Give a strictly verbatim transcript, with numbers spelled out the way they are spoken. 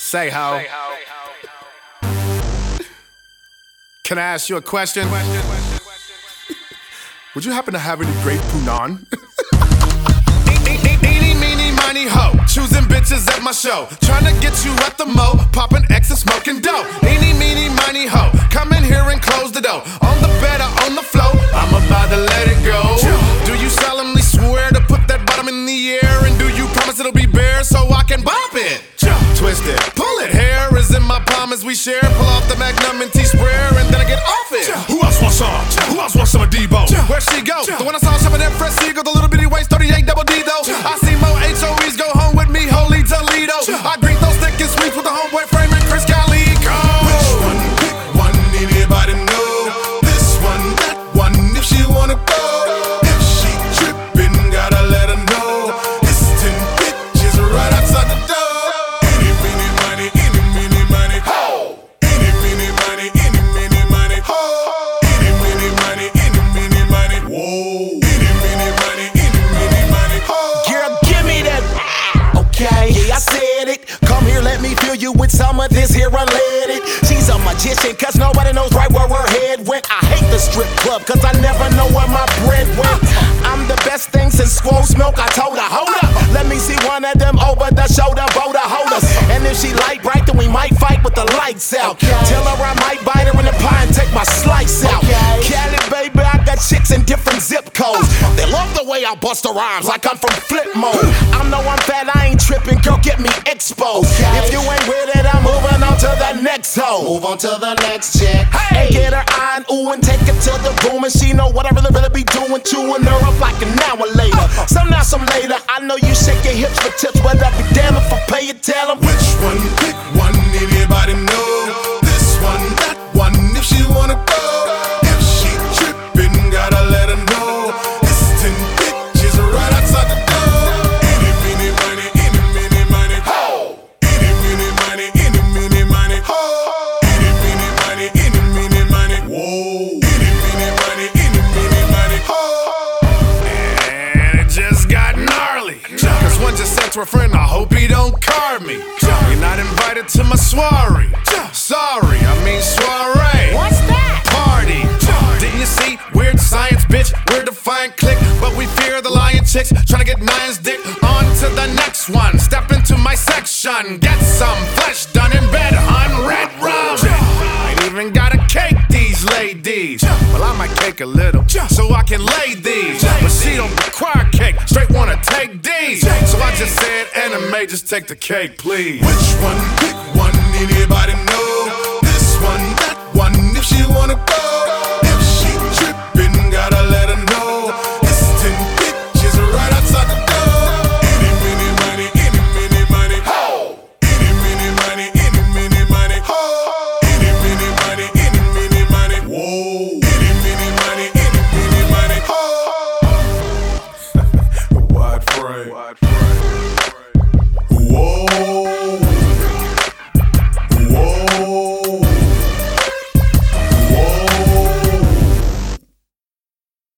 Say ho. Can I ask you a question? Would you happen to have any grape Punan? Eeny, meeny, miny, ho. Choosing bitches at my show. Trying to get you at the mo. Popping X and smoking dope. Eeny, meeny, miny, ho. Come in here and close the door. On the bed or on the floor. I'm about to let it go. Do you solemnly swear to put that bottom in the air? And do you promise it'll be bare so I can bop it? Twist it, pull it. Hair is in my palm as we share. Pull off the Magnum and T-Sprayer and then I get off it. Who else wants some? Who else wants some of Debo? Where'd she go? The one I saw shopping at Fresh Seagull. The little bitty waist, thirty-eight double D though. I see more H O Es go home with me, holy Toledo. I greet those thick and sweet with the homeboy frame and Chris Calico. Which one, pick one, anybody know? This one, that one, if she wanna go. If she trippin', gotta let her know. It's ten bitches right outside the door. Any, mini, money, any, mini, money, ho. Any, mini, money, any, mini, money, ho. Any, mini, money, any, mini, money, whoa. Any, mini, money, any, mini, money, ho. Girl, give me that. Okay, yeah, I said it. Come here, let me fill you with some of this here unleaded. She's a magician, cause nobody knows right where her head went. I hate the strip club, cause I never know where my bread went. I'm the best thing since Squoze Milk. I told her, hold up, let me see one of them over the shoulder boulder holders. And if she light bright, then we might fight with the lights out. Tell her I might bite her in the pie and take my slice out. Cali, baby, I got chicks in different zip codes. They love the way I bust her rhymes like I'm from flip mode. I know I'm fat, I ain't tripping, girl, get me exposed. If you ain't with it, I'm moving on to the next hoe. Move on to the next chick. Hey. And get her eye and ooh and take it to the room. And she know what I really, really be doing. Chewing her up like an hour later. Some now, some later. I know you shake your hips for tips, but I'll be damn if I pay it, tell them. Which one, pick one, anybody know? This one, that one, if she wanna go. If she trippin', gotta let her know. It's ten bitches right outside the door. Any, mini, money, any, mini, money, ho. Any, mini, money, any, mini, money, ho. Any, mini, money, any, mini, money, whoa. Any, mini, money, any, mini, money, ho. And it just got gnarly. Cause one just said to a friend, I hope he don't card me. You're not invited to my soiree. Sorry, I mean soiree. What's that? Party. Didn't you see? Weird science, bitch. We're defiant click, but we fear the lion chicks. Tryna get nine's dick. On to the next one. Step into my section. Get some flesh done in bed, hun. Red rum. Ain't even got a cake, these ladies. Well, I might cake a little, so I can lay these. But she don't require cake, straight wanna take these. So I just said, anime, just take the cake, please. Which one, pick one, anybody know? This one, that one, if she wanna go.